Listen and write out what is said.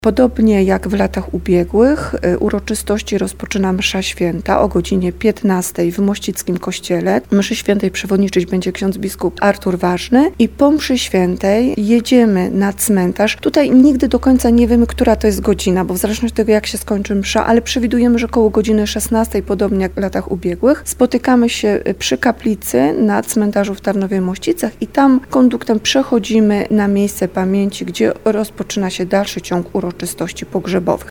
Podobnie jak w latach ubiegłych, uroczystości rozpoczyna msza święta o godzinie 15 w Mościckim Kościele. Mszy świętej przewodniczyć będzie ksiądz biskup Artur Ważny i po mszy świętej jedziemy na cmentarz. Tutaj nigdy do końca nie wiemy, która to jest godzina, bo w zależności od tego, jak się skończy msza, ale przewidujemy, że koło godziny 16, podobnie jak w latach ubiegłych, spotykamy się przy kaplicy na cmentarzu w Tarnowie-Mościcach i tam konduktem przechodzimy na miejsce pamięci, gdzie rozpoczyna się dalszy ciąg uroczystości pogrzebowych.